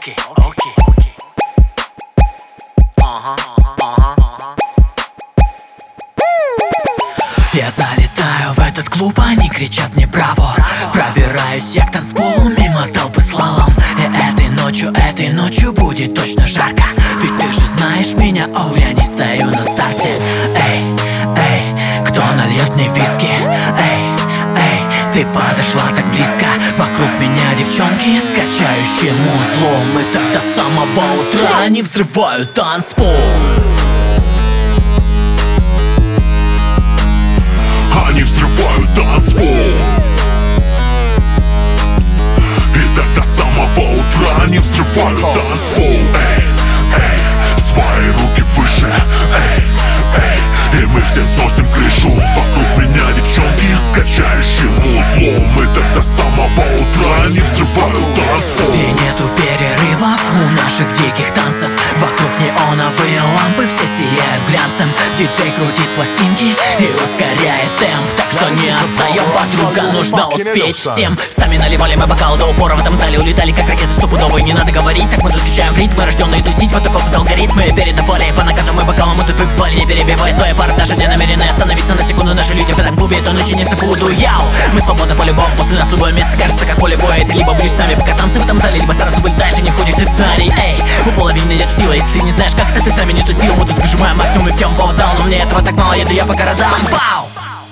окей, окей. Я залетаю в этот клуб, они кричат мне браво. Пробираюсь я к танцполу мимо толпы слалом. И этой ночью будет точно жарко. Ведь ты же знаешь меня, оу, я не стою на старте. Эй, эй, кто нальет мне виски? Эй, эй, ты подошла так близко. Вокруг меня девчонки с качающим узлом. И так до самого утра они взрывают танцпол. Они взрывают танцпол. И так до самого утра они взрывают танцпол. Эй, эй, свои руки выше. Эй, эй, и мы всем сносим крышу. Вокруг меня девчонки с качающим узлом. И так до самого утра они взрывают танцпол. И нету перерывов у наших диких танцев. Вокруг неоновые лампы, все сияют глянцем. Диджей крутит пластинки и ускоряет темп. Так что не отстаем, подруга, нужно успеть всем. Сами наливали мы бокал до упора, в этом зале улетали как ракеты стопудовые. Не надо говорить, так мы тут качаем в ритм. Мы рожденные тусить, вот такой вот алгоритм. Мы перед поле, по накатам и бокалам мы тут выпивали. Не перебивай свои пары, даже не намерены остановиться на секунду. Наши люди в этом клубе, это ночи не забуду. Яу, мы свободны по-любому, после нас любое место кажется как поле боя. Ты либо будешь с нами, пока танцы в этом зале, либо сразу вылетаешь и не входишь ты в сценарий. Эй, у половины нет силы, если ты не знаешь как-то, ты с нами не тусил. Мы тут выжимаем максимум и пьем по даун. Но мне этого так мало, еду я по городам. Вау!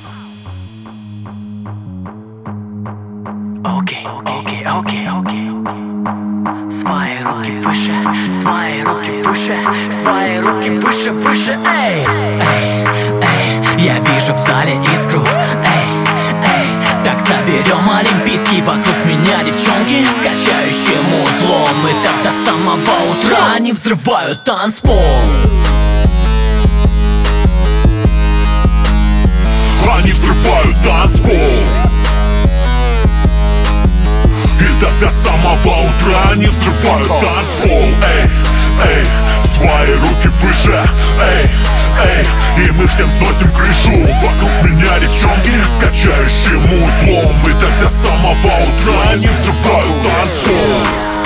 Окей, окей, окей, окей. Свои руки выше, свои руки выше, свои руки выше, выше. Эй, эй, эй, я вижу в зале искру. Эй, эй, так соберем олимпийский. Вокруг меня девчонки с качающим узлом. И так до самого утра они взрывают танцпол. Они взрывают танцпол. И так до самого утра они взрывают танцпол. Эй, эй, свои руки выше. Эй, эй, и мы всем сносим крышу. Вокруг меня девчонки с качающим узлом. И так до самого утра они взрывают танцпол.